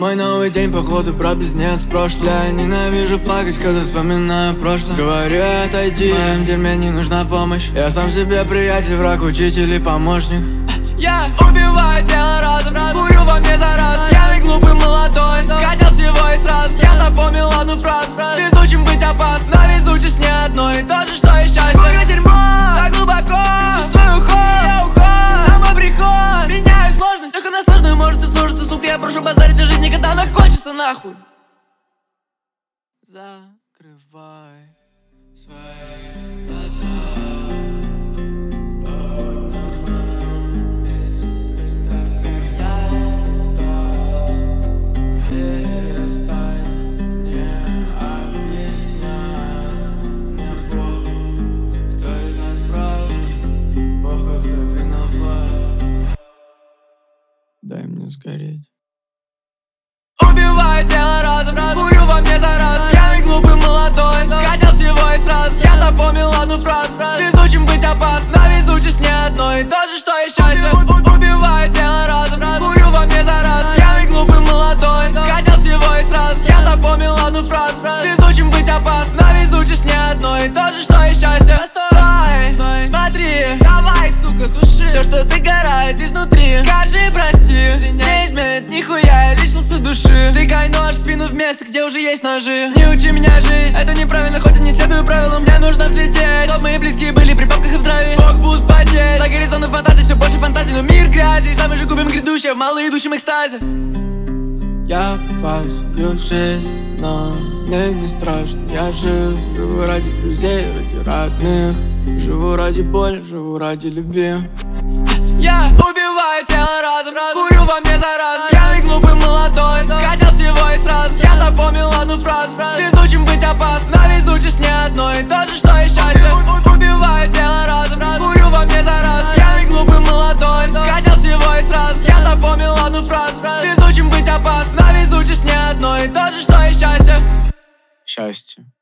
Мой новый день, походу, про близнец прошлое. Ненавижу плакать, когда вспоминаю прошлое. Говорю, отойди, в моем дерьме не нужна помощь. Я сам себе приятель, враг, учитель и помощник. Я убиваю тело разом, курю во мне заразу. Пьяный, глупый, молодой, хотел всего и сразу. Я запомнил одну фразу: везучим быть опасно, везучесть не одно и то же, что и счастье. Мое дерьмо так глубоко, чувствую уход, я уход, на мой приход. Меняю сложность, только на сложную может и сложиться, сука. Я прошу базарить о жизни, когда она кончится нахуй. Закрывай свои глаза. Дай мне сгореть. Убиваю тело разом, курю во мне заразу. Пьяный, глупый, молодой, хотел всего и сразу. Я запомнил одну фразу: везучим быть опасно, везучесть не одно и то же, что и счастье. Убиваю тело разом, курю во мне заразу. Пьяный, глупый, молодой, хотел всего и сразу. Я запомнил одну фразу: везучим быть опасно, везучесть не одно и то же, что и счастье. Стой, смотри, давай, сука, туши все, что догорает изнутри. Скажи прости, не изменит нихуя, я лишился души. Втыкай нож в спину в место, где уже есть ножи. Не учи меня жить, это неправильно, хоть и не следую правилам. Мне нужно взлететь, чтоб мои близкие были при бабках и в здравии. Бог будут потеть, за горизонтом фантазии, все больше фантазий, но мир грязи. Самый же губим грядущее в малоидущем экстазе. Я бываю свою жизнь, но мне не страшно. Я живу ради друзей, ради родных. Живу ради боли, живу ради любви. Я убиваю тело разом, курю во мне заразу. Пьяный, глупый, молодой, хотел всего и сразу. Я запомнил одну фразу: везучим быть опасно, везучесть не одно и то же, что и счастье. Убиваю тело разом, курю во мне заразу. Пьяный, глупый, молодой, хотел всего и сразу. Я запомнил одну фразу: везучим быть опасно, везучесть не одно и то же, что и счастье. Счастье.